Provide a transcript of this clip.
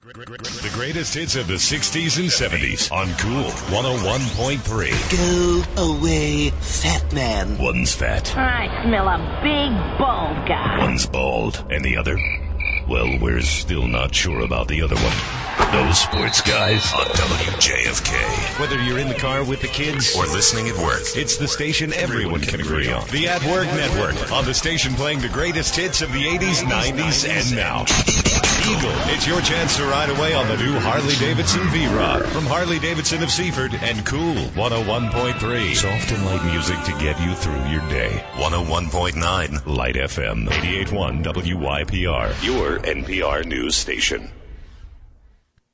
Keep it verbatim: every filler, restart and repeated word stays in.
The greatest hits of the sixties and seventies on Cool one oh one point three. Go away, fat man. One's fat. I smell a big bald guy. One's bald. And the other? Well, we're still not sure about the other one. Those sports guys on W J F K. Whether you're in the car with the kids or listening at work, it's the station everyone can agree on. The At Work Network, on the station playing the greatest hits of the eighties, nineties, and now. Eagle, it's your chance to ride away on the new Harley-Davidson V-Rod from Harley-Davidson of Seaford and Cool one oh one point three. Soft and light music to get you through your day. one oh one point nine Light F M, eighty-eight point one W Y P R, your N P R news station.